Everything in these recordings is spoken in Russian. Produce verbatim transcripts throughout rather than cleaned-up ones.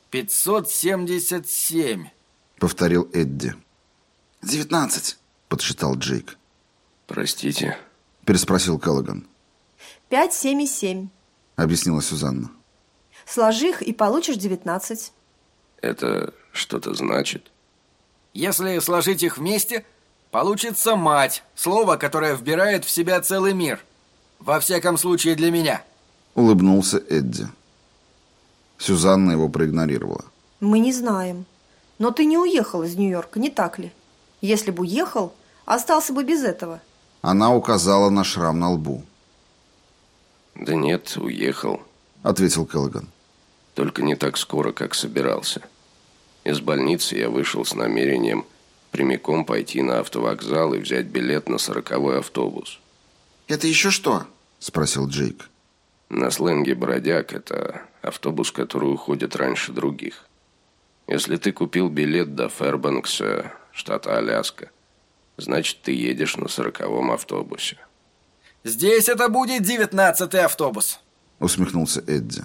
пятьсот семьдесят семь, повторил Эдди. девятнадцать, подсчитал Джейк. Простите, переспросил Келлоган. Пять, семь и семь, объяснила Сюзанна. Сложи их и получишь девятнадцать. Это что-то значит? Если сложить их вместе, получится мать, слово, которое вбирает в себя целый мир. Во всяком случае для меня. Улыбнулся Эдди. Сюзанна его проигнорировала. Мы не знаем. Но ты не уехал из Нью-Йорка, не так ли? Если бы уехал, остался бы без этого. Она указала на шрам на лбу. Да нет, уехал, ответил Келлоган. Только не так скоро, как собирался. Из больницы я вышел с намерением прямиком пойти на автовокзал и взять билет на сороковой автобус. Это еще что? Спросил Джейк. На сленге бродяг это автобус, который уходит раньше других. Если ты купил билет до Фэрбанкса, штата Аляска, значит, ты едешь на сороковом автобусе. Здесь это будет девятнадцатый автобус, усмехнулся Эдди.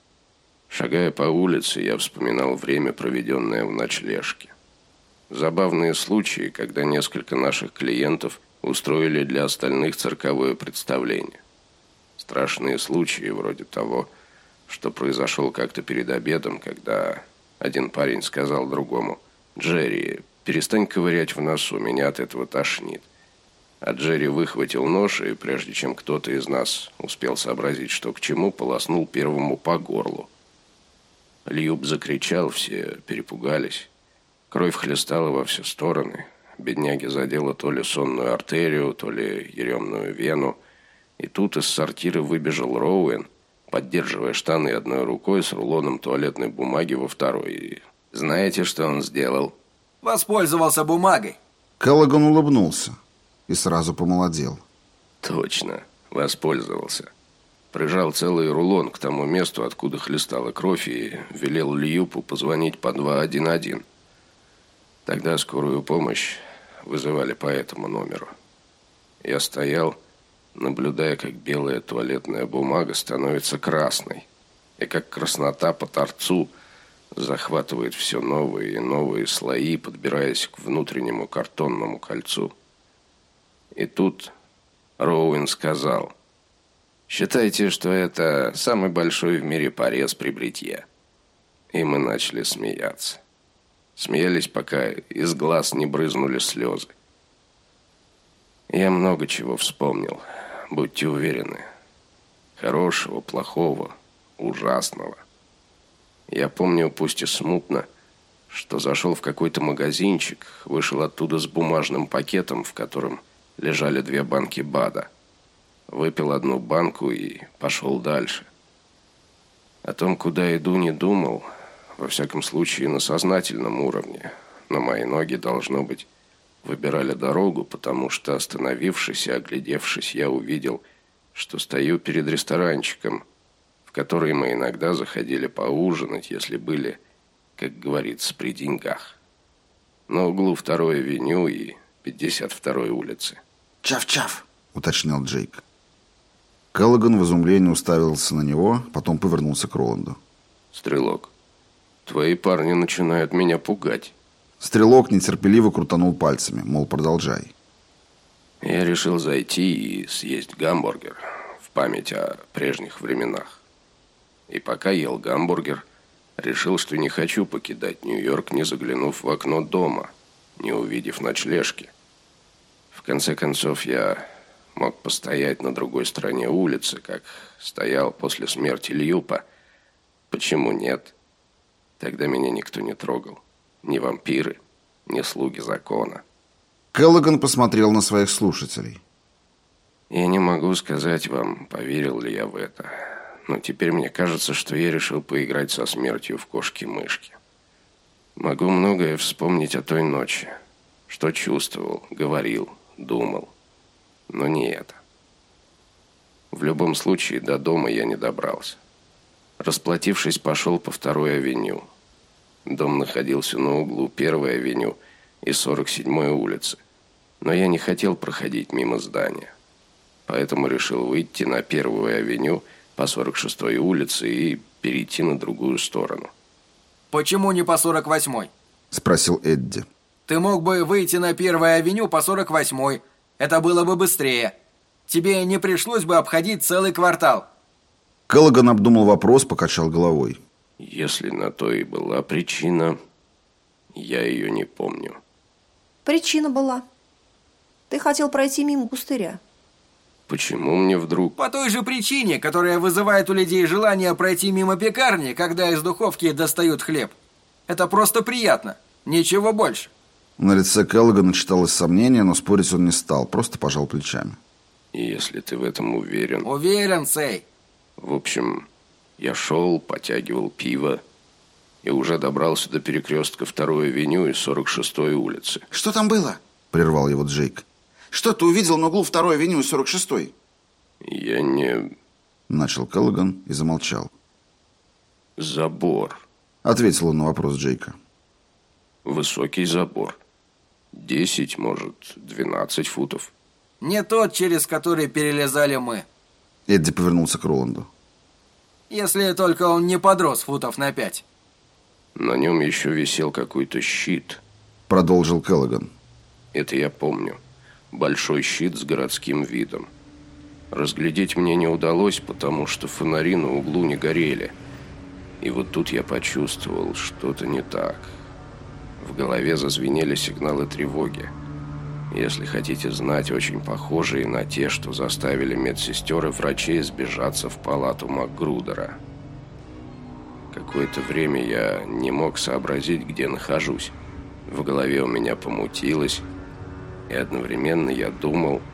Шагая по улице, я вспоминал время, проведенное в ночлежке. Забавные случаи, когда несколько наших клиентов устроили для остальных цирковое представление. Страшные случаи, вроде того, что произошел как-то перед обедом, когда один парень сказал другому: «Джерри, перестань ковырять в носу, меня от этого тошнит». А Джерри выхватил нож, и прежде чем кто-то из нас успел сообразить, что к чему, полоснул первому по горлу. Льюб закричал, все перепугались. Кровь хлестала во все стороны. Бедняге задело то ли сонную артерию, то ли еремную вену. И тут из сортира выбежал Роуэн, поддерживая штаны одной рукой с рулоном туалетной бумаги во второй. И знаете, что он сделал? Воспользовался бумагой. Келлоган улыбнулся и сразу помолодел. Точно, воспользовался. Прижал целый рулон к тому месту, откуда хлестала кровь, и велел Льюпу позвонить по два один один. Тогда скорую помощь вызывали по этому номеру. Я стоял, наблюдая, как белая туалетная бумага становится красной, и как краснота по торцу захватывает все новые и новые слои, подбираясь к внутреннему картонному кольцу. И тут Роуэн сказал: «Считайте, что это самый большой в мире порез при бритье». И мы начали смеяться. Смеялись, пока из глаз не брызнули слезы. Я много чего вспомнил, будьте уверены. Хорошего, плохого, ужасного. Я помню, пусть и смутно, что зашел в какой-то магазинчик, вышел оттуда с бумажным пакетом, в котором лежали две банки БАДа. Выпил одну банку и пошел дальше. О том, куда иду, не думал, во всяком случае на сознательном уровне. Но мои ноги, должно быть, выбирали дорогу, потому что, остановившись и оглядевшись, я увидел, что стою перед ресторанчиком, в который мы иногда заходили поужинать, если были, как говорится, при деньгах. На углу второй авеню и пятьдесят второй улицы. «Чав-чав», — уточнил Джейк. Келлоган в изумлении уставился на него, потом повернулся к Роланду. «Стрелок, твои парни начинают меня пугать». Стрелок нетерпеливо крутанул пальцами, мол, продолжай. Я решил зайти и съесть гамбургер в память о прежних временах. И пока ел гамбургер, решил, что не хочу покидать Нью-Йорк, не заглянув в окно дома, не увидев ночлежки. В конце концов, я мог постоять на другой стороне улицы, как стоял после смерти Льюпа. Почему нет? Тогда меня никто не трогал. Ни вампиры, ни слуги закона. Келлоган посмотрел на своих слушателей. Я не могу сказать вам, поверил ли я в это. Но теперь мне кажется, что я решил поиграть со смертью в кошки-мышки. Могу многое вспомнить о той ночи. Что чувствовал, говорил, думал. Но не это. В любом случае, до дома я не добрался. Расплатившись, пошел по второй авеню. Дом находился на углу первой авеню и сорок седьмой улицы. Но я не хотел проходить мимо здания. Поэтому решил выйти на первую авеню по сорок шестой улице и перейти на другую сторону. Почему не по сорок восьмой? Спросил Эдди. Ты мог бы выйти на Первую авеню по сорок восьмой. Это было бы быстрее. Тебе не пришлось бы обходить целый квартал. Келлоган обдумал вопрос, покачал головой. Если на то и была причина, я ее не помню. Причина была. Ты хотел пройти мимо пустыря. Почему мне вдруг... По той же причине, которая вызывает у людей желание пройти мимо пекарни, когда из духовки достают хлеб. Это просто приятно. Ничего больше. На лице Келлогана читалось сомнение, но спорить он не стал, просто пожал плечами. Если ты в этом уверен... Уверен, Сэй. В общем, я шел, потягивал пиво и уже добрался до перекрестка Второй авеню и сорок шестой улицы. Что там было? Прервал его Джейк. Что ты увидел на углу Второй авеню и сорок шестой? Я не... Начал Келлоган и замолчал. Забор. Ответил он на вопрос Джейка. Высокий забор. Десять, может, двенадцать футов. Не тот, через который перелезали мы. Эдди повернулся к Роланду. Если только он не подрос футов на пять. На нем еще висел какой-то щит. Продолжил Келлоган. Это я помню. Большой щит с городским видом. Разглядеть мне не удалось, потому что фонари на углу не горели. И вот тут я почувствовал, что-то не так. В голове зазвенели сигналы тревоги. Если хотите знать, очень похожие на те, что заставили медсестер и врачей сбежаться в палату МакГрудера. Какое-то время я не мог сообразить, где нахожусь. В голове у меня помутилось, и одновременно я думал,